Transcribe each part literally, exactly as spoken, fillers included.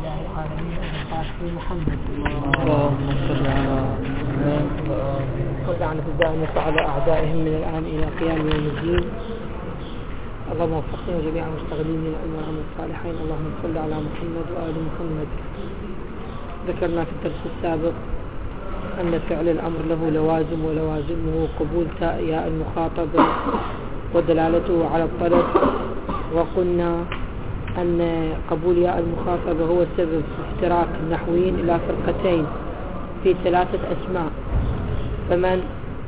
إله العالمين أبي محمد اللهم صل على محمد ولعنة الدائمة على أعدائهم من الآن إلى قيام يوم الدين. اللهم وفقنا جميعا مستغلين من العلم والعمل الصالحين. اللهم صل على محمد وآل محمد. ذكرنا في الدرس السابق أن فعل الأمر له لوازم، ولوازمه قبول تاء ياء المخاطبة ودلالته على الطلب، وقلنا أن قبول ياء المخاطبة هو سبب افتراق النحويين إلى فرقتين في ثلاثة أسماء. فمن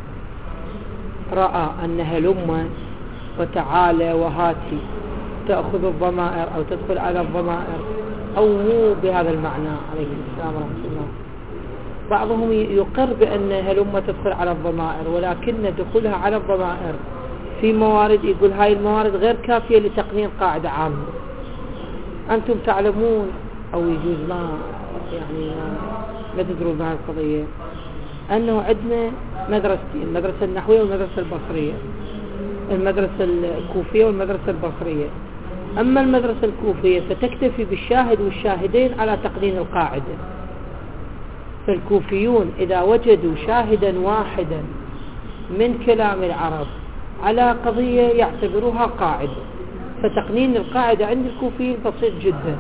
رأى أن هلم وتعالى وهاتي تأخذ الضمائر أو تدخل على الضمائر أو مو بهذا المعنى عليكم السلام ورحمة الله، بعضهم يقر بأن هلم تدخل على الضمائر، ولكن دخولها على الضمائر في موارد يقول هاي الموارد غير كافية لتقنين قاعدة عامة. أنتم تعلمون أو يجوز ما يعني ما تدرون بهذه القضية أنه عندنا مدرستين، المدرسة النحوية والمدرسة البصرية، المدرسة الكوفية والمدرسة البصرية. أما المدرسة الكوفية فتكتفي بالشاهد والشاهدين على تقنين القاعدة، فالكوفيون إذا وجدوا شاهدا واحدا من كلام العرب على قضية يعتبروها قاعدة، فتقنين القاعدة عند الكوفيين بسيط جدا.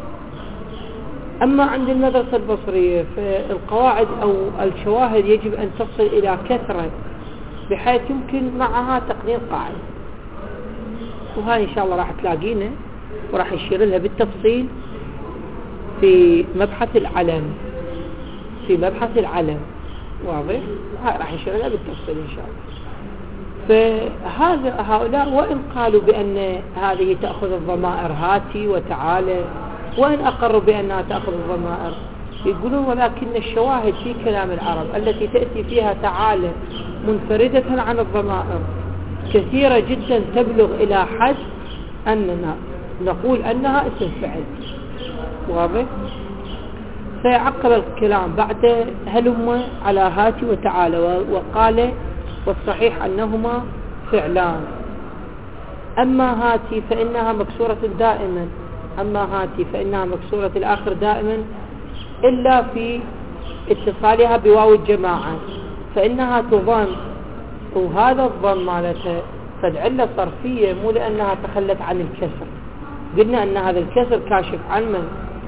أما عند المدرسة البصرية فالقواعد أو الشواهد يجب أن تصل إلى كثرة بحيث يمكن معها تقنين قاعدة، وهاي إن شاء الله راح تلاقينا وراح يشير لها بالتفصيل في مبحث العلم في مبحث العلم واضح؟ هاي راح يشير لها بالتفصيل إن شاء الله. فهذا هؤلاء وإن قالوا بأن هذه تأخذ الضمائر هاتي وتعالى، وإن أقروا بأنها تأخذ الضمائر، يقولون ولكن الشواهد في كلام العرب التي تأتي فيها تعالى منفردة عن الضمائر كثيرة جدا تبلغ إلى حد أننا نقول أنها اسم فعل. واضح؟ فيعقب الكلام بعد هلم على هاتي وتعالى، وقال والصحيح أنهما فعلان. أما هاتي فإنها مكسورة دائما أما هاتي فإنها مكسورة الآخر دائما إلا في اتصالها بواو الجماعة، فإنها تضم، وهذا الضم مالتها قد علة صرفية، مو لأنها تخلت عن الكسر. قلنا أن هذا الكسر كاشف عن من؟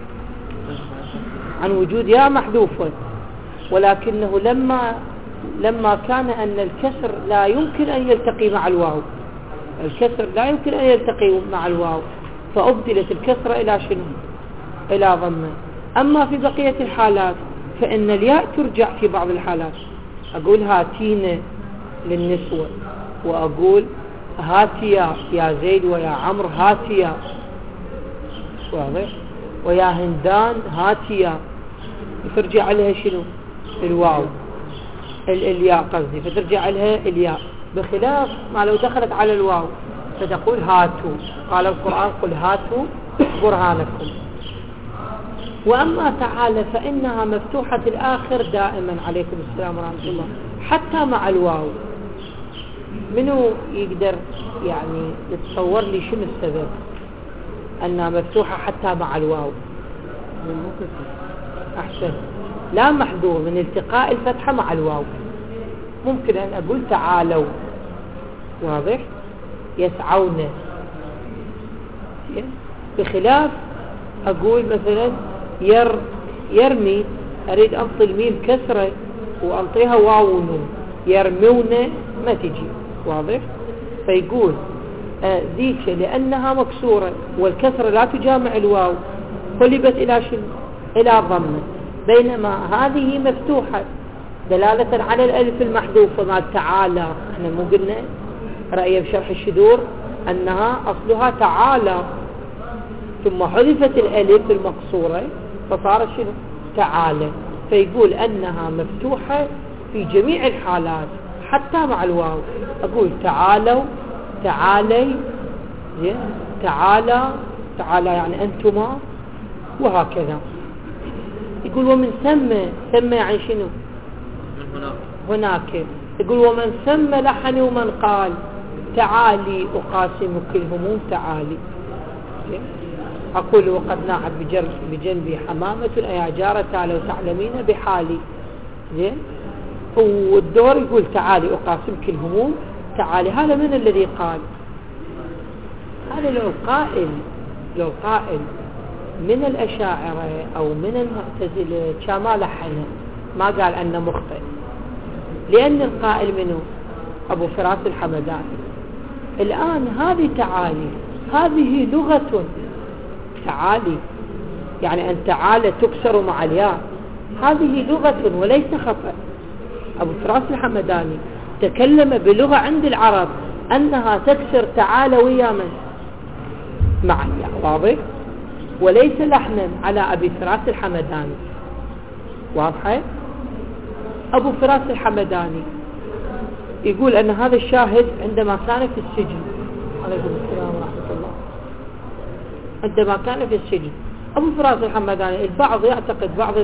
عن وجود ياء محذوفة، ولكنه لما لما كان أن الكسر لا يمكن أن يلتقي مع الواو الكسر لا يمكن أن يلتقي مع الواو فأبدلت الكسرة إلى شنو؟ إلى ضمة. أما في بقية الحالات فإن الياء ترجع في بعض الحالات، أقول هاتين للنسوة، وأقول هاتيا يا زيد ويا عمرو هاتيا، واضح؟ ويا هندان هاتيا، ترجع لها شنو؟ الواو الياء قصدي، فترجع لها الياء، بخلاف ما لو دخلت على الواو فتقول هاتوا. قال القرآن قل هاتوا برهانكم. وأما تعالى فإنها مفتوحة الآخر دائما عليكم السلام ورحمة الله حتى مع الواو. منو يقدر يعني يتصور لي شنو السبب أنها مفتوحة حتى مع الواو؟ أحسن، لا محذور من التقاء الفتحة مع الواو. ممكن أن أقول تعالوا، واضح؟ يسعون، بخلاف أقول مثلا ير يرمي، أريد أنطي الميم كسرة وأنطيها واو ونون، يرمون ما تجي، واضح؟ فيقول آه ذيك لأنها مكسورة والكسرة لا تجامع الواو قلبت إلى شنو؟ إلى ضمة، بينما هذه مفتوحة دلالة على الألف المحذوفة مع تعالى. احنا مو قلنا رأيه بشرح الشذور أنها أصلها تعالى ثم حذفت الألف المقصورة فصارت شنو؟ تعالى. فيقول أنها مفتوحة في جميع الحالات حتى مع الواو. أقول تعالوا، تعالي، تعالى، تعالى يعني أنتما، وهكذا. يقول ومن ثم، ثم يعني شنو؟ هناك. يقول ومن ثم لحن ومن قال تعالي أقاسم كل هموم تعالي. أقول وقد ناعت بجنبي حمامة أيا جارة لو تعلمين بحالي. زين. والدور يقول تعالي أقاسمك الهموم تعالي. هذا من الذي قال؟ هذا لو قائل لو قائل من الأشاعرة أو من المعتزلة كما لحنه ما قال أنه مخطئ، لأن القائل منه أبو فراس الحمداني. الآن هذه تعالي هذه لغة تعالي، يعني أن تعالى تكسر مع الياء، هذه لغة وليس خطأ. أبو فراس الحمداني تكلم بلغة عند العرب أنها تكسر تعالى ويا من مع الياء، واضح؟ وليس لحنا على أبي فراس الحمداني، واضحة؟ أبو فراس الحمداني يقول أن هذا الشاهد عندما كان في السجن، عليكم السلام ورحمة الله، عندما كان في السجن أبو فراس الحمداني، البعض يعتقد بعض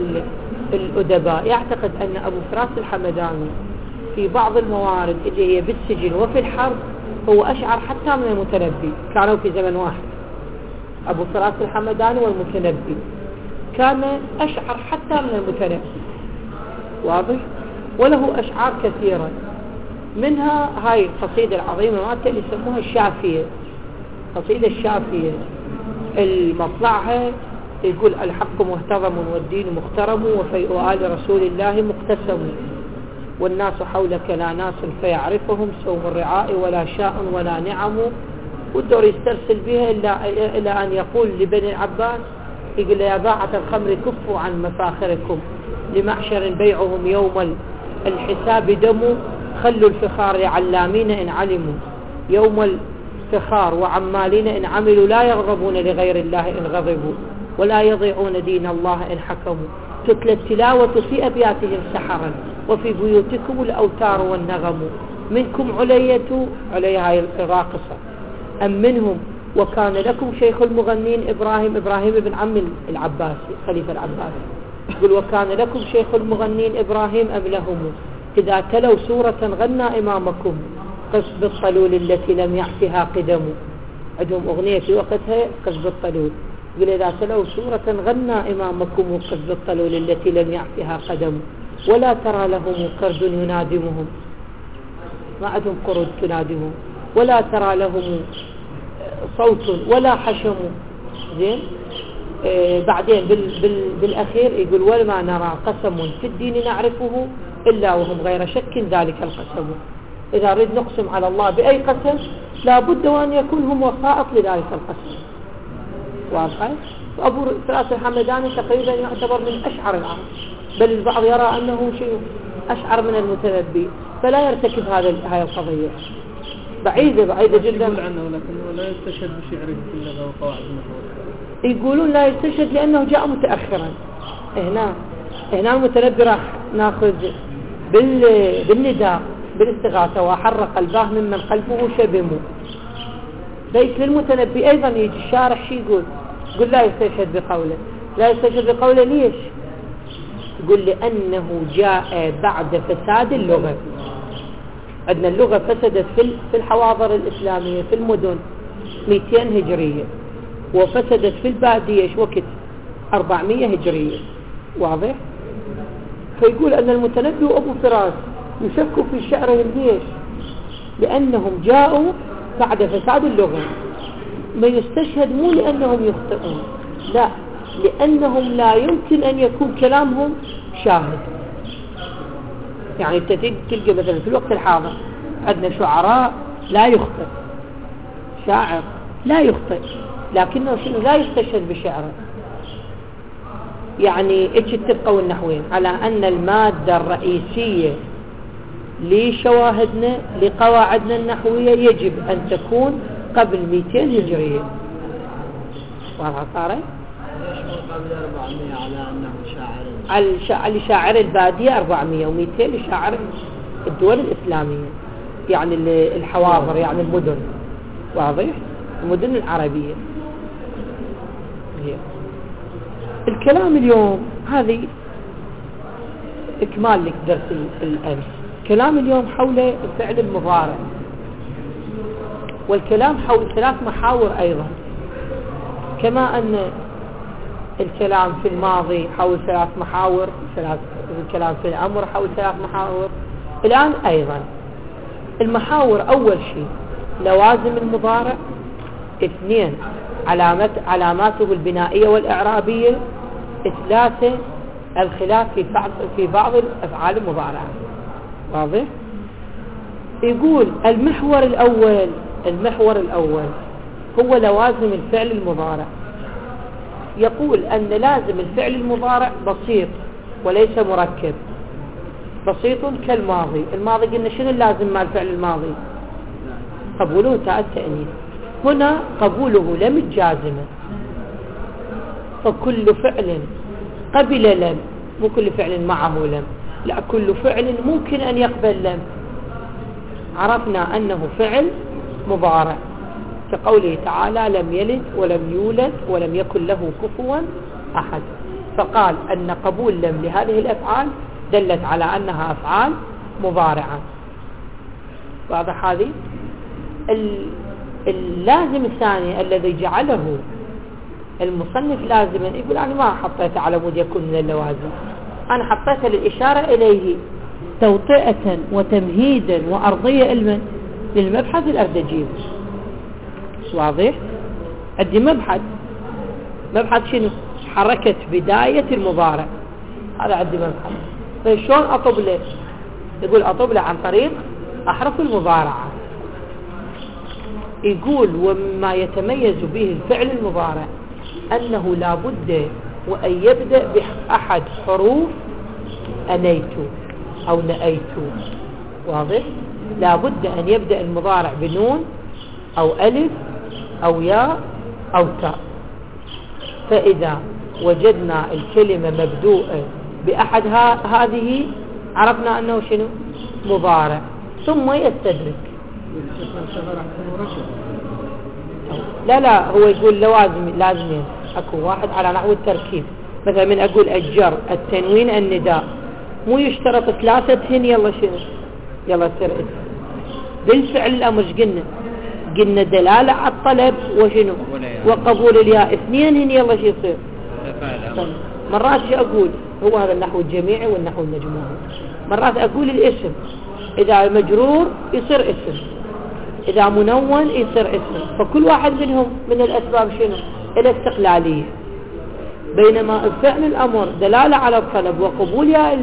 الأدباء يعتقد أن أبو فراس الحمداني في بعض الموارد اللي هي بالسجن وفي الحرب هو أشعر حتى من المتنبي، كانوا في زمن واحد. أبو فراس الحمداني والمتنبي كان أشعر حتى من المتنبي، واضح؟ وله أشعار كثيرة، منها هاي القصيدة العظيمة مالته اللي يسموها الشافية، قصيدة الشافية المطلعها يقول الحق مهتضم والدين مخترم وفيء آل رسول الله مقتسم، والناس حولك لا ناس فيعرفهم سوم الرعاء ولا شاء ولا نعم. والدور يسترسل بها إلى أن يقول لبني العباس، يقول يا باعة الخمر كفوا عن مفاخركم لمعشر بيعهم يوم الحساب دم، خلوا الفخار لعلامين إن علموا يوم الفخار وعمالين إن عملوا، لا يغضبون لغير الله إن غضبوا ولا يضيعون دين الله إن حكموا، تتلى التلاوة في أبياتهم سحرا وفي بيوتكم الأوتار والنغم، منكم علية عليها الراقصة أم منهم وكان لكم شيخ المغنين إبراهيم إبراهيم بن عم العباسي خليفة العباسي، يقول وكان لكم شيخ المغنين إبراهيم أم لهم إذا تلوا سورة غنى إمامكم قصب الطلول التي لم يعفها قدم. عندهم أغنية في وقتها قصب الطلول، يقول إذا تلوا سورة غنى إمامكم قصب الطلول التي لم يعفها قدم، ولا ترى لهم قرد ينادمهم، ما عندهم قرد تنادمهم، ولا ترى لهم صوت ولا حشم. زين. آه بعدين بال بال بالأخير يقول وما نرى قسم في الدين نعرفه إلا وهم غير شك ذلك القسم. إذا نريد نقسم على الله بأي قسم لابد وأن يكون هم وسائط لذلك القسم، واضح؟ أبو فراس الحمداني تقريبا يعتبر من أشعر العرب، بل البعض يرى أنه شيء أشعر من المتنبي، فلا يرتكب هذا هاي القضية، بعيدة بعيدة جدا عنه، لكنه لا يستشهد بشعره في اللغة وقواعد النحو. يقولون لا يستشهد لأنه جاء متأخرا. هنا هنا المتنبي راح ناخذ بال بالنداء بالاستغاثة وحرق قلبه ممن قلبه شبمه. ليس للمتنبي أيضا يجي الشارح شي يقول يقول لا يستشهد بقوله، لا يستشهد بقوله ليش؟ يقول لأنه جاء بعد فساد اللغة. عندنا اللغة فسدت في الحواضر الإسلامية في المدن مئتين هجرية، وفسدت في البادية وقت أربعمية هجرية، واضح؟ فيقول أن المتنبي وأبو فراس يشكوا في شعرهم ليش؟ لأنهم جاءوا بعد فساد اللغة. ما يستشهد مو لأنهم يخطئون، لا، لأنهم لا يمكن أن يكون كلامهم شاهد. يعني تلقى مثلا في الوقت الحاضر عندنا شعراء لا يخطئ، شاعر لا يخطئ لكنه شنو لا يستشهد بشعره. يعني اتش تبقوا النحوين على أن المادة الرئيسية لشواهدنا لقواعدنا النحوية يجب أن تكون قبل مئتين هجرية. واضح صارت؟ قبل أربعمية على أنه شاعر على شاعر البادية أربعمية ومئتين لشاعر الدول الإسلامية، يعني الحواضر يعني المدن، واضح؟ المدن العربية. الكلام اليوم هذه إكمال لك درس الأمس. كلام اليوم حول الفعل المضارع، والكلام حول ثلاث محاور أيضا. كما أن الكلام في الماضي حول ثلاث محاور، الكلام في الأمر حول ثلاث محاور. الآن أيضا المحاور أول شيء لوازم المضارع، اثنين علامات علاماته البنائية والإعرابية، ثلاثة الخلاف في بعض في بعض الأفعال المضارعة. واضح؟ يقول المحور الأول المحور الأول هو لوازم الفعل المضارع. يقول أن لازم الفعل المضارع بسيط وليس مركب. بسيط كالماضي. الماضي قلنا شنو اللازم مع الفعل الماضي؟ قبوله تاء التأنيث. هنا قبوله لم الجازمة، فكل فعل قبل لم، مو كل فعل معه لم، لا كل فعل ممكن أن يقبل لم. عرفنا أنه فعل مضارع كقوله تعالى لم يلد ولم يولد ولم يكن له كفوا أحد، فقال أن قبول لم لهذه الأفعال دلت على أنها أفعال مضارعة. واضح هذه؟ اللازم الثاني الذي جعله المصنف لازما، يقول أنا ما حطيته على مود يكون من اللوازم، أنا حطيته للإشارة إليه توطئة وتمهيدا وأرضية علما للمبحث الأردجيل. واضح؟ عندي مبحث مبحث شنو؟ حركة بداية المضارع، هذا عندي مبحث. فشون أطب له؟ يقول أطب له عن طريق أحرف المضارعة. يقول وما يتميز به الفعل المضارع أنه لا بد وأن يبدأ بأحد حروف أنيت أو نأيت. واضح؟ لا بد أن يبدأ المضارع بنون أو ألف أو ياء أو تاء. فإذا وجدنا الكلمة مبدوءة بأحد هذه عرفنا أنه شنو؟ مضارع. ثم يستدرك. لا لا هو يقول لوازم لازمين، أكو واحد على نحو التركيب. مثلا من أقول الجر التنوين النداء، مو يشترط ثلاثة هن يلا شنو؟ يلا سر اسم. بالفعل الأمر قلنا قلنا دلالة على الطلب وشنو؟ وقبول الياء. اثنين هن يلا شو يصير؟ مرات شو أقول؟ هو هذا النحو الجميعي والنحو المجموعي. مرات أقول الاسم إذا مجرور يصير اسم، إذا منون يصير اسم. فكل واحد منهم من الأسباب شنو؟ الاستقلالية. بينما الفعل الأمر دلالة على الطلب وقبول ياء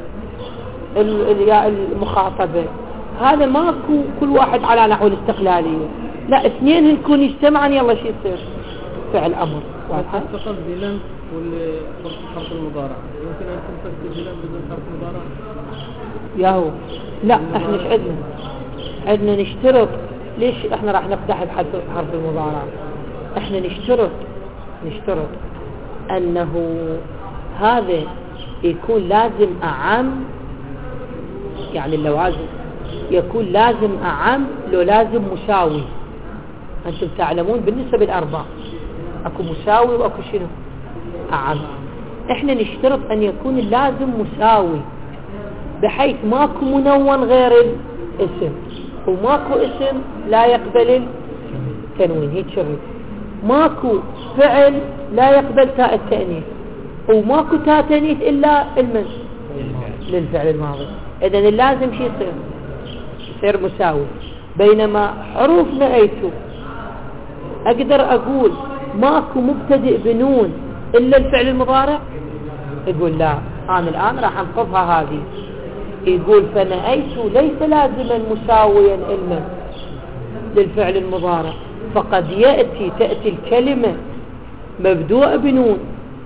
الياء المخاطبة، هذا ماكو كل واحد على نحو الاستقلالية، لا اثنين يكون يجتمعان يلا شو يصير؟ فعل أمر. تقصد بلم والحرف المضارع يمكن أن تنفك بلم بدون حرف مضارع؟ ياهو لا احنا ايش عندنا؟ عندنا نشترط. ليش احنا راح نفتح بحرف حرف المضارع؟ احنا نشترط نشترط انه هذا يكون لازم اعم، يعني اللوازم يكون لازم اعم لو لازم مساوي. انتم تعلمون بالنسبة للأربعة اكو مساوي واكو شنو؟ اعم. احنا نشترط ان يكون اللازم مساوي بحيث ماكو منون غير الاسم وماكو اسم لا يقبل التنوين، هيك شرط. ماكو فعل لا يقبل تاء التأنيث وماكو تاء تأنيث إلا المن للفعل الماضي. إذن اللازم شي يصير؟ يصير مساوي. بينما حروف نأيته أقدر أقول ماكو مبتدئ بنون إلا الفعل المضارع. يقول لا أنا الآن راح أنقضها هذه. يقول فنأيت ليس لازما مساويا علما للفعل المضارع، فقد يأتي تأتي الكلمة مبدوءة بنون،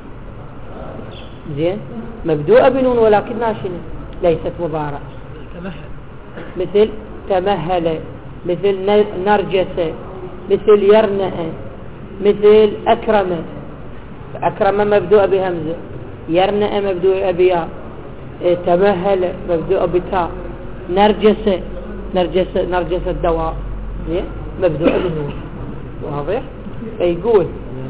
زين مبدوءة بنون ولكنها شنو؟ ليست مضارع. مثل تمهل، مثل نرجس، مثل يرنأ، مثل أكرم. أكرم مبدوءة بهمزة، يرنأ مبدوءة بياء، تمهل مبدوء بتاء، نرجس نرجس نرجس الدواء مبدوء بنون. واضح؟ فيقول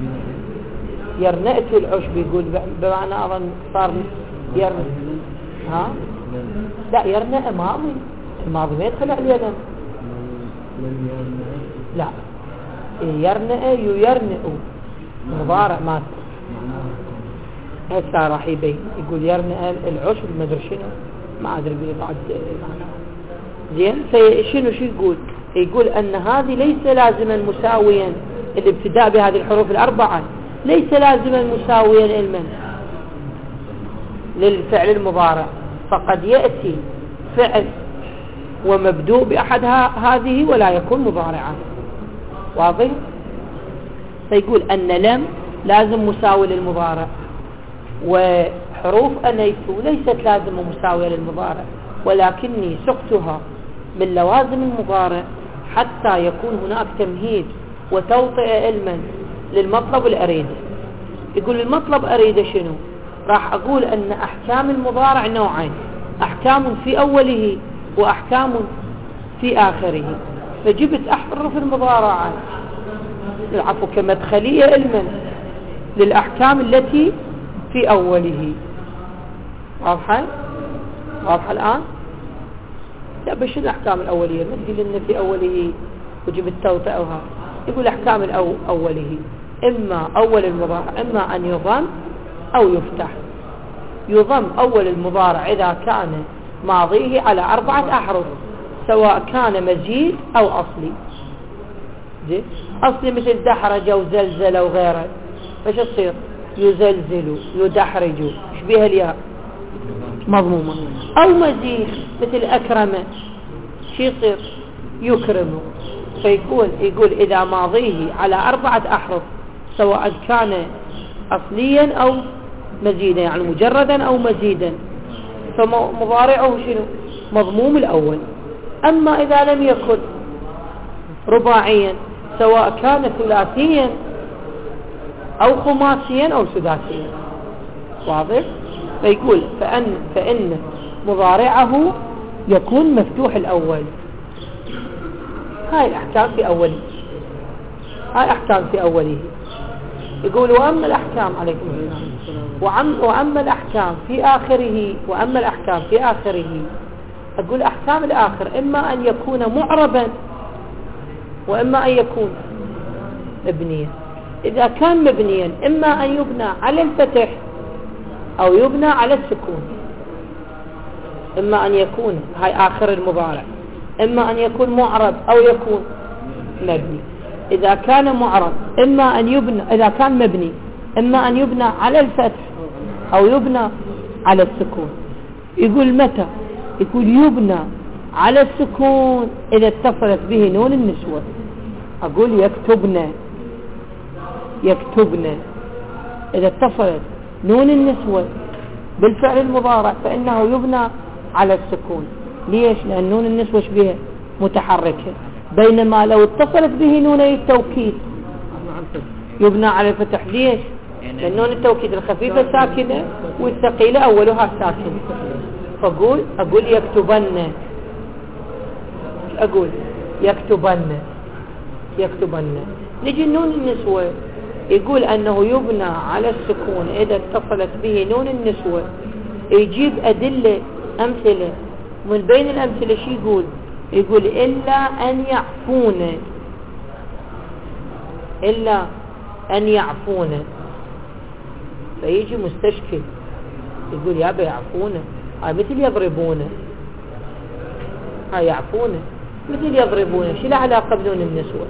يرنأت العشب، يقول بمعنى أظن صار يرنأ. ها؟ لا يرنأ ماضي، الماضي ما يدخل عليه. لا يرنأ يرنأ مضارع مات هسه راح يبين يقول يرمي العشب ما ادري شنو ما ادري بعد معناه زين. شنو شو يقول؟ يقول ان هذه ليس لازما مساويا الابتداء بهذه الحروف الاربعه ليس لازما مساويا علما للفعل المضارع، فقد ياتي فعل ومبدوء باحدها هذه ولا يكون مضارعا. واضح؟ فيقول ان لم لازم مساوي للمضارع، وحروف أنيت ليست لازمة مساوية للمضارع، ولكني سقتها من لوازم المضارع حتى يكون هناك تمهيد وتوطئة علما للمطلب الأريد. يقول المطلب أريد شنو؟ راح أقول أن أحكام المضارع نوعين، أحكام في أوله وأحكام في آخره، فجبت أحرف المضارعات العفو كمدخلية علما للأحكام التي في أوله. واضحة؟ واضحة الآن؟ لا بش الأحكام الأولية ما تقول لنا في أوله وجب التوطئة وها. يقول أحكام الأوله إما أول المضارع إما أن يضم أو يفتح. يضم أول المضارع إذا كان ماضيه على أربعة أحرف سواء كان مزيد أو أصلي. زين؟ أصلي مثل دحرج وزلزل وغيره فش تصير؟ يزلزل يدحرج شبيه الياء مضمومة. أو مزيد مثل أكرم شي يصير؟ يكرم. فيقول يقول إذا ماضيه على أربعة أحرف سواء كان أصليا أو مزيدا يعني مجردا أو مزيدا فمضارعه شنو؟ مضموم الأول. أما إذا لم يكن رباعيا سواء كان ثلاثيا أو خماسيا أو سداسيا. واضح؟ فيقول فأن, فإن مضارعه يكون مفتوح الأول. هاي الأحكام في أوله هاي أحكام في أوله. يقول وأما الأحكام عليكم السلام وأما الأحكام في آخره وأما الأحكام في آخره أقول أحكام الآخر إما أن يكون معربا وإما أن يكون مبنيا. إذا كان مبنيا إما أن يبنى على الفتح أو يبنى على السكون. إما أن يكون هاي آخر المضارع إما أن يكون معرب أو يكون مبني. إذا كان معرب إما أن يبنى إذا كان مبني إما أن يبنى على الفتح أو يبنى على السكون. يقول متى؟ يقول يبنى على السكون إذا اتصلت به نون النسوة. أقول يكتبنا يكتبنا إذا اتصلت نون النسوة بالفعل المضارع فإنه يبنى على السكون. ليش؟ لأن نون النسوة شبيه متحركة، بينما لو اتصلت به نوني التوكيد يبنى على الفتح. ليش؟ لأن نون التوكيد الخفيفة ساكنة والثقيلة أولها ساكن. فأقول أقول يكتبن أقول يكتبن يكتبن. نجي نون النسوة يقول أنه يبنى على السكون إذا اتصلت به نون النسوة. يجيب أدلة أمثلة من بين الأمثلة شي يقول؟ يقول إلا أن يعفون إلا أن يعفون. فيجي مستشكل يقول يا أبا يعفون هاي مثل يضربون هاي يعفون مثل يضربون شو له علاقة بنون النسوة؟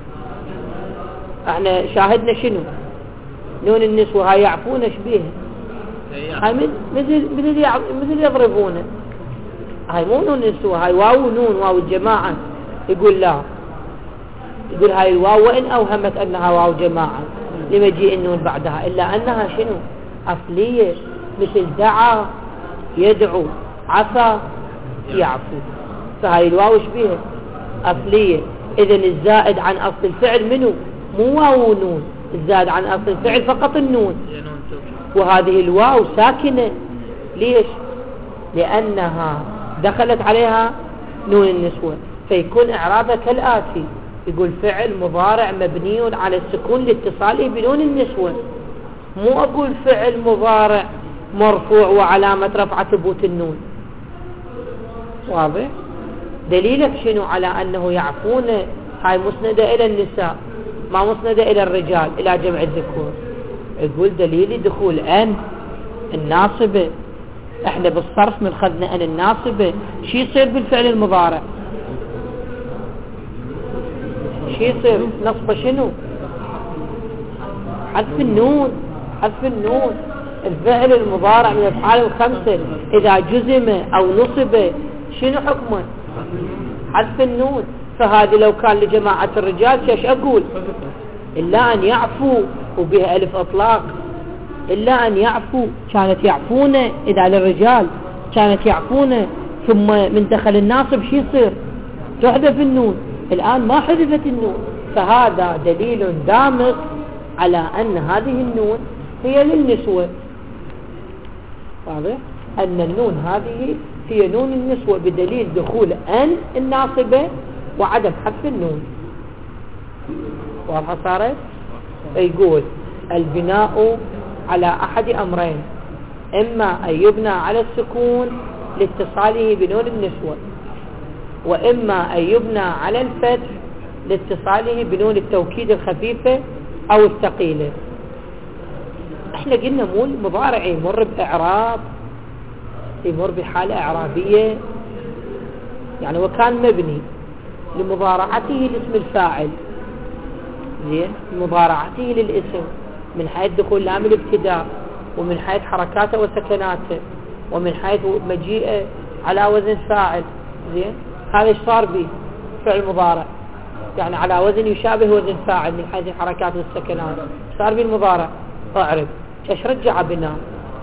احنا شاهدنا شنو؟ نون النسوة هاي يعفون شبيه هاي مثل مثل مثل يضربون. هاي مو نون النسوة هاي واو نون واو الجماعة. يقول لا يقول هاي الواو وإن أوهمت أنها واو جماعة لمجيء النون بعدها إلا أنها شنو؟ أصلية مثل دعا يدعو عفا يعفو. فهاي الواو شبيه أصلية. إذن الزائد عن أصل الفعل منه مو واو نون، الزائد عن أصل الفعل فقط النون. وهذه الواو ساكنة. ليش؟ لأنها دخلت عليها نون النسوة. فيكون إعرابها كالآتي يقول فعل مضارع مبني على السكون لاتصاله بنون النسوة. مو أقول فعل مضارع مرفوع وعلامة رفعة ثبوت النون. واضح؟ دليلك شنو على أنه يعفون هاي مسندة إلى النساء ما مسندة إلى الرجال إلى جمع الذكور. يقول دليل دخول أن الناصبة، احنا بالصرف من خذنا أن الناصبة، شي يصير بالفعل المضارع؟ شي يصير نصب شنو؟ حذف النون، حذف النون. الفعل المضارع من الأفعال الخمسة إذا جزم أو نصب شنو حكمه؟ حذف النون. فهذه لو كان لجماعة الرجال شاش أقول؟ إلا أن يعفو، وبها ألف إطلاق، إلا أن يعفو، كانت يعفون إذا للرجال كانت يعفون، ثم من دخل الناصب شي يصير؟ تحذف النون. الآن ما حذفت النون، فهذا دليل دامغ على أن هذه النون هي للنسوة. واضح؟ أن النون هذه هي نون النسوة بدليل دخول أن الناصبة وعدم حذف النون. واضح صارت؟ يقول البناء على أحد أمرين، إما أن يبنى على السكون لاتصاله بنون النسوة، وإما أن يبنى على الفتح لاتصاله بنون التوكيد الخفيفة أو الثقيلة. احنا قلنا مو المضارع يمر بإعراب، يمر بحالة إعرابية، يعني وكان مبني لمضارعته لاسم الفاعل، زين، لمضارعته للاسم من حيث دخول لام الابتداء، ومن حيث حركاته وسكناته، ومن حيث مجيئه على وزن فاعل، زين. هذا ايش صار به؟ فعل مضارع، يعني على وزن يشابه وزن فاعل من حيث الحركات والسكنات، صار به المضارع. اعرب ايش رجع بناء؟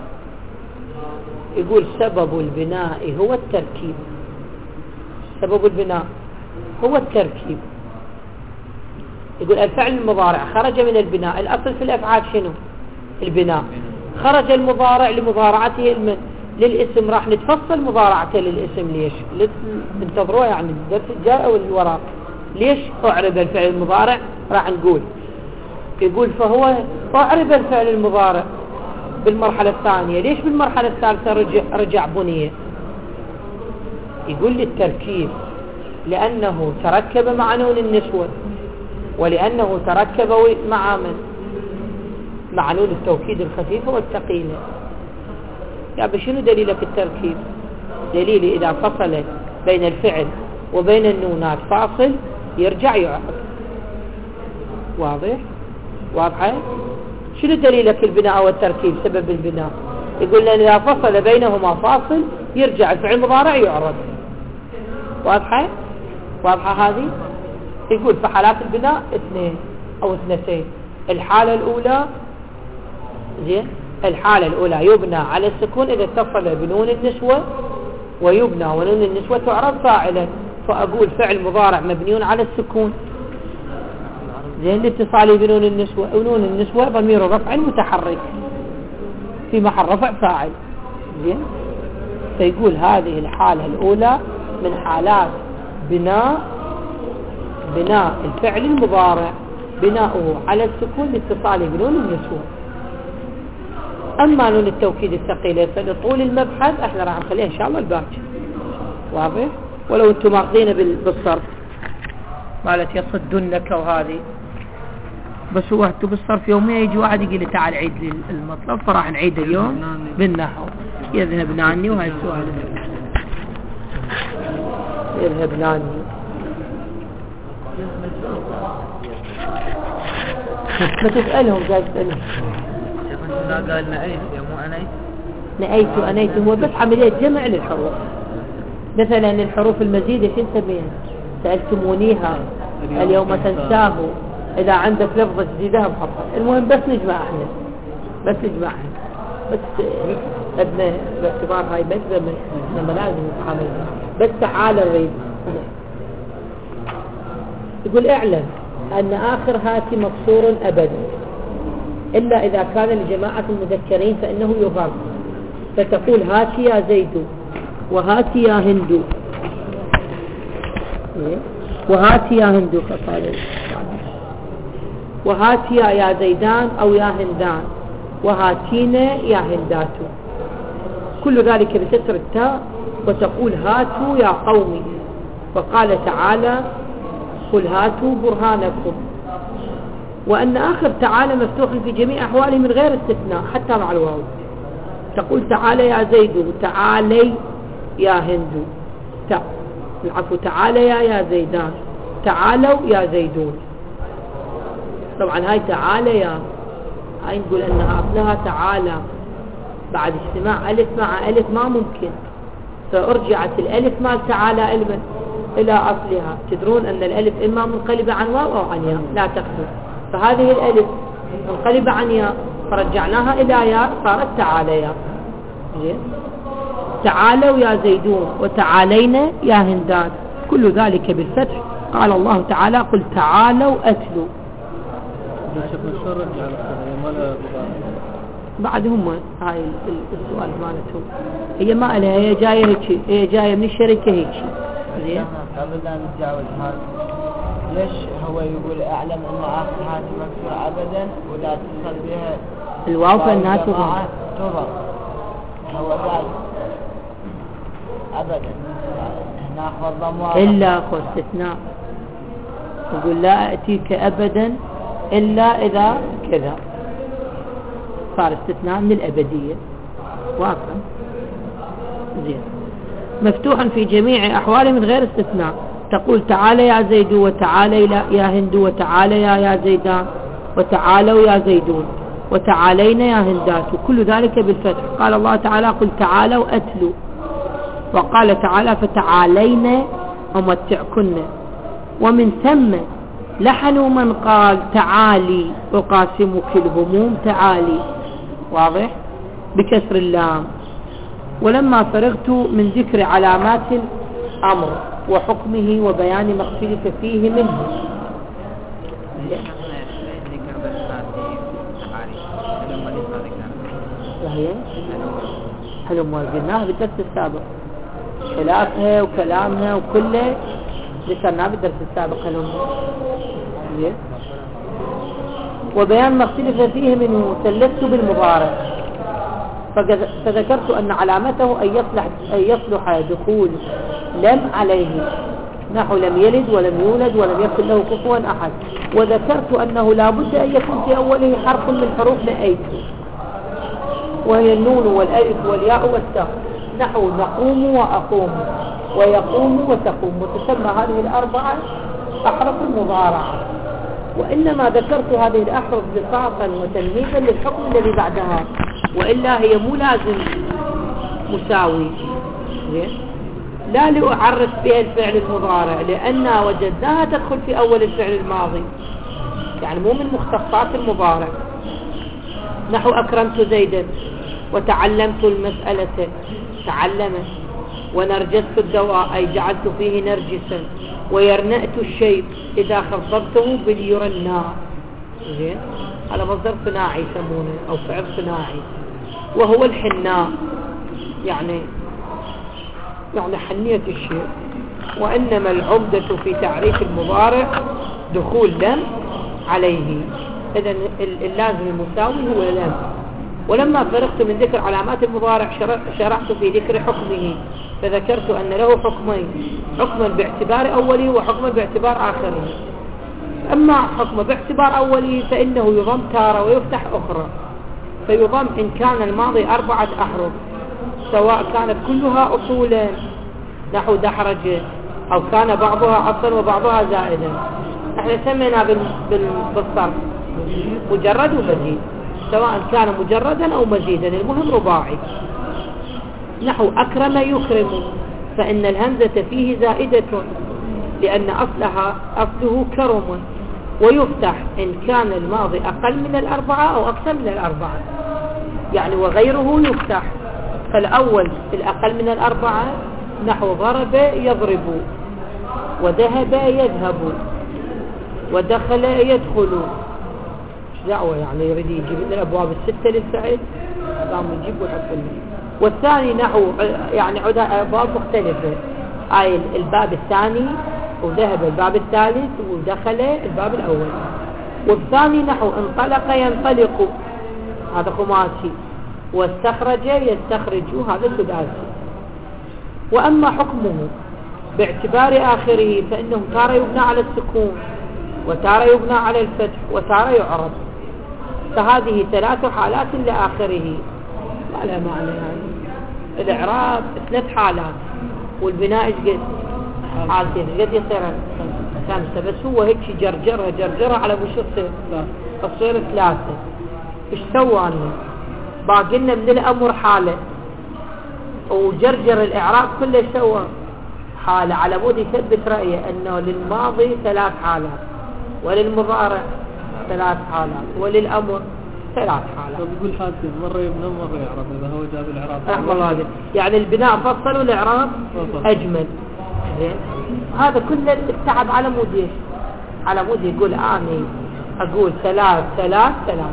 يقول سبب البناء هو التركيب. سبب البناء هو التركيب. يقول الفعل المضارع خرج من البناء، الأصل في الأفعال شنو؟ البناء. خرج المضارع لمضارعته المن للاسم، راح نتفصل مضارعته للاسم. ليش؟ انتظروها يعني الدرس الجاي أو الوراء. ليش أعرب الفعل المضارع؟ راح نقول. يقول فهو أعرب الفعل المضارع بالمرحلة الثانية. ليش بالمرحلة الثالثة رجع, رجع بنية؟ يقول للتركيب، لأنه تركب مع نون النسوة، ولأنه تركب مع من؟ مع نون التوكيد الخفيفة والثقيلة. يعني شنو دليلك التركيب؟ دليلي إذا فصل بين الفعل وبين النونات فاصل يرجع يعرب. واضح؟ واضحة؟ شنو دليلك البناء والتركيب؟ سبب البناء يقول لأن إذا فصل بينهما فاصل يرجع الفعل المضارع يعرب. واضحة؟ واضحة هذه؟ يقول في حالات البناء اثنين أو اثنتين. الحالة الأولى، زين، الحالة الأولى يبنى على السكون إذا اتصل بنون النسوة، ويبنى ونون النسوة تعرب فاعلا. فأقول فعل مضارع مبني على السكون، زين، لاتصاله بنون النسوة، ونون النسوة ضمير رفع متحرك في محل رفع فاعل، زين. فيقول هذه الحالة الأولى من حالات بناء بناء الفعل المضارع، بناؤه على السكون لاتصاله بنون النسوة. أما نون التوكيد الثقيلة فلطول المبحث احنا راح نخليها إن شاء الله الباكر. واضح؟ ولو انتم ماخذين بالصرف مالت يصدنك وهذه، بس هو انتم بالصرف يوميا يجي واحد يقول لي تعال عيد لي المطلب، فراح نعيد اليوم بالنحو. يذهب ناني وهاي السؤال يذهب ناني. ما تسألهم، جاي تسألهم. قال نأيت يا مو أنيت؟ نأيت وأنيت هو بس عملية جمع للحروف. مثلا الحروف المزيدة شو نسميها؟ سألتمونيها اليوم تنساه. إذا عندك لفظة جديدة بحطها. المهم بس نجمع احنا، بس نجمعها، بس ابن باعتبار هاي بس لما لازم نتعامل. بس تعال نريد. يقول اعلم أن آخر هاتي مكسور أبدا، إلا إذا كان لجماعة المذكرين فإنه يضر. فتقول هاتي يا زيد، وهاتي يا هند، وهاتي يا هند، وهاتي يا زيدان أو يا هندان، وهاتين يا هندات، كل ذلك بكسر التاء. وتقول هاتوا يا قومي. وقال تعالى قل هاتوا برهانكم. وأن آخر تعالى مفتوح في جميع أحواله من غير استثناء حتى مع الواو. تقول تعالى يا زيد، تعالي يا هند، العفو تعالى يا يا زيدان، تعالوا يا زيدون. طبعا هاي تعالى يا هاي نقول أنها أصلها تعالى، بعد اجتماع ألف مع ألف ما ممكن، فأرجعت الألف مال تعالى إلى أصلها. تدرون أن الألف إما منقلبة عن واو أو عن ياء، لا تخفوا، فهذه الألف منقلبة عن ياء فرجعناها إلى ياء صارت تعالى يا. تعالوا يا زيدون وتعالينا يا هندان، كل ذلك بالفتح. قال الله تعالى قل تعالوا أتلوا. بعد هم هاي السؤال مالتهم هي ما لها، هي جاية هيك، هي جاية من الشركة هيك. زين قبل لا نتجاوز هذا، ليش هو يقول أعلم أن آخر هذه مكسورة أبدا ولا تصل بها الواو فإنها تضم تضم هو قال أبدا ناخذ ضم إلا أخو استثناء، يقول لا أتيك أبدا إلا إذا كذا، صار استثناء من الأبدية واقع. زين مفتوحا في جميع أحواله من غير استثناء. تقول تعالى يا زيد وتعالى يا هند وتعالى يا يا زيدان وتعالوا يا زيدون وتعالينا يا هندات، وكل ذلك بالفتح. قال الله تعالى قل تعالوا أتلوا، وقال تعالى فتعالينا أمتعكن. ومن ثم لحنوا من قال تعالي أقاسمك الهموم تعالي، واضح بكسر اللام. ولما فرغت من ذكر علامات الأمر وحكمه وبيان ما اختلف فيه منه. وهي هل ما قلناها بالدرس السابق، خلافها وكلامها وكله ذكرناه بالدرس السابق. هل وبيان ما اختلف فيه منه ثلثت بالمضارع، فذكرت أن علامته أن يصلح, أن يصلح دخول لم عليه، نحو لم يلد ولم يولد ولم يكن له كفوا أحد. وذكرت أنه لا بد أن يكون في أوله حرف من حروف نأيت، وهي النون والألف والياء والتاء، نحو نقوم وأقوم ويقوم وتقوم، وتسمى هذه الأربعة أحرف المضارعة. وإنما ذكرت هذه الأحرف بساطا وتلميحا للحكم الذي بعدها، وإلا هي مو لازم مساوي، لا لأعرف بها الفعل المضارع لأنها وجدناها تدخل في أول الفعل الماضي، يعني مو من مختصات المضارع. نحو أكرمت زيدا وتعلمت المسألة تعلم، ونرجست الدواء أي جعلت فيه نرجسا، ويرنأت الشيء إذا خفضته باليرناء. زين هذا مصدر صناعي يسمونه أو فعل صناعي، وهو الحناء يعني يعني حنية الشيء. وإنما العمدة في تعريف المضارع دخول لم عليه، إذن اللازم المساوي هو لم. ولما فرغت من ذكر علامات المضارع شرعت في ذكر حكمه، فذكرت أن له حكمين، حكما باعتبار أوله وحكما باعتبار آخره. أما حكم باعتبار أوله فإنه يضم تارة ويفتح أخرى، فيضم إن كان الماضي أربعة أحرف سواء كانت كلها أصولا نحو دحرج، أو كان بعضها أصلا وبعضها زائدا. احنا سمينا بالصرف مجرد ومزيد، سواء كان مجردا أو مزيدا، المهم رباعي. نحو أكرم يكرم، فإن الهمزة فيه زائدة لأن أصلها أصله كرم، ويفتح إن كان الماضي أقل من الأربعة أو أكثر من الأربعة، يعني وغيره يفتح. فالأول الأقل من الأربعة نحو ضرب يضرب، وذهب يذهب، ودخل يدخل. دعوة يعني يريد يجيب لنا الأبواب الستة للفعل، قام يجيب ويحط لنا. والثاني نحو يعني عدا أبواب مختلفة، آي الباب الثاني وذهب الباب الثالث ودخل الباب الأول. والثاني نحو انطلق ينطلق، هذا خماسي، واستخرج يستخرج، هذا ثلاثي. وأما حكمه باعتبار آخره فإنه تارة يبنى على السكون وتارة يبنى على الفتح وتارة يعرب، فهذه ثلاث حالات لآخره ما لها معنى. يعني الإعراب ثلاث حالات والبناء ايش قد حالتين قد يصير خمسة، بس هو هيك جرجرها جرجرها على وش تصير تصير ثلاثة. ايش سوى لنا؟ باقي لنا من الأمر حالة وجرجر الإعراب كله سوى حالة على مود يثبت رأيه أنه للماضي ثلاث حالات وللمضارع ثلاث حالات وللأمر ثلاث حالات. بيقول حالتين مرة يبنى مرة يعرب إذا هو جاب الإعراب رحمه الله عليه. يعني البناء فصل والإعراب أجمل. زين هذا كله التعب على مود ايش؟ على مود يقول اني اقول ثلاث ثلاث ثلاث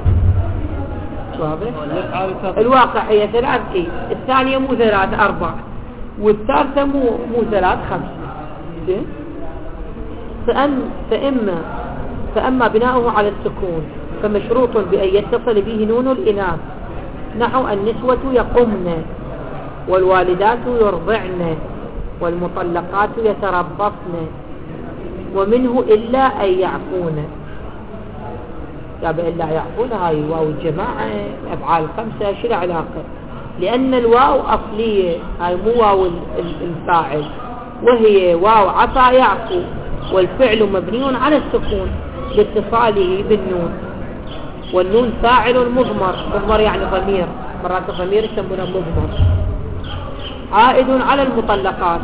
واضح؟ الواقع هي ثلاث اي الثانية مو ثلاث أربع والثالثة مو مو ثلاث خمسة. زين فأم فإما فأما بناؤه على السكون فمشروط بأن يتصل به نون الإناث نحو النسوة يقمن والوالدات يرضعن والمطلقات يتربصن ومنه إلا أن يعفون. طب إلا يعفون هاي واو الجماعة أفعال خمسة شو العلاقة؟ لأن الواو أصلية هاي مو واو الفاعل وهي واو عفا يعفو والفعل مبني على السكون لاتصاله بالنون والنون فاعل مضمر. مضمر يعني ضمير، مرات الضمير يسمونه مضمر عائد على المطلقات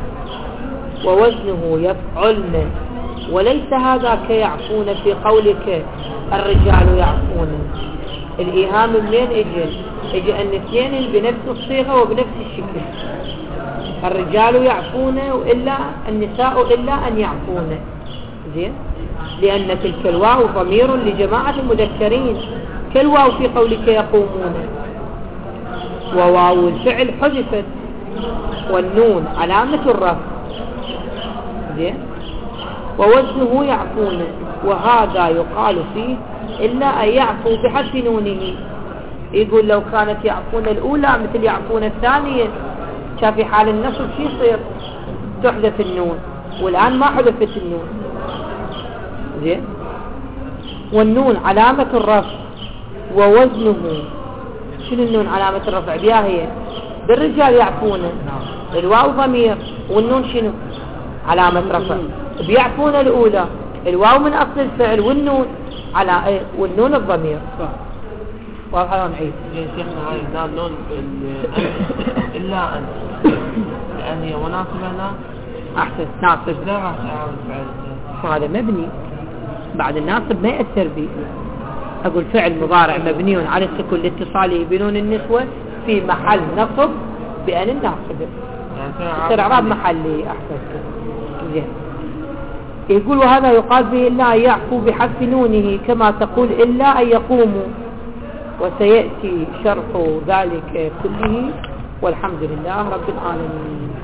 ووزنه يفعلن وليس هذا كيعفون في قولك الرجال يعفون. الإيهام منين اجي؟ اجي ان اثنين بنفس الصيغة وبنفس الشكل. الرجال يعفون وإلا النساء إلا أن يعفون. زين لأن تلك الواو ضمير لجماعة المذكرين كالواو في قولك يقومون وواو الفعل حذفت والنون علامة الرفع. زين ووزنه يعفون وهذا يقال فيه إلا أن يعفو بحذف نونه. يقول لو كانت يعفون الأولى مثل يعفون الثانية كان في حال النصب شي يصير تحذف النون والآن ما حذفت النون. زين والنون علامة الرفع ووزنه شنو النون علامة الرفع بها هي بالرجال يعفون الواو ضمير والنون شنو علامة رفع بيعفون الأولى الواو من أصل الفعل والنون على ايه والنون الضمير. واضح ولا نعيد؟ يا شيخنا هاي دال نون إلا أن لأن هي مناسبة هنا أحسن ناصب لا راح تعاود هذا مبني بعد الناصب ما يأثر به. أقول فعل مضارع مبني على السكون لاتصاله بنون النسوة في محل نصب بأن الناصب يصير إعراب محلي. أحسن زين يقول وهذا يقال به إلا أن يعفو بحذف نونه كما تقول إلا أن يقوموا وسيأتي شرح ذلك كله والحمد لله رب العالمين.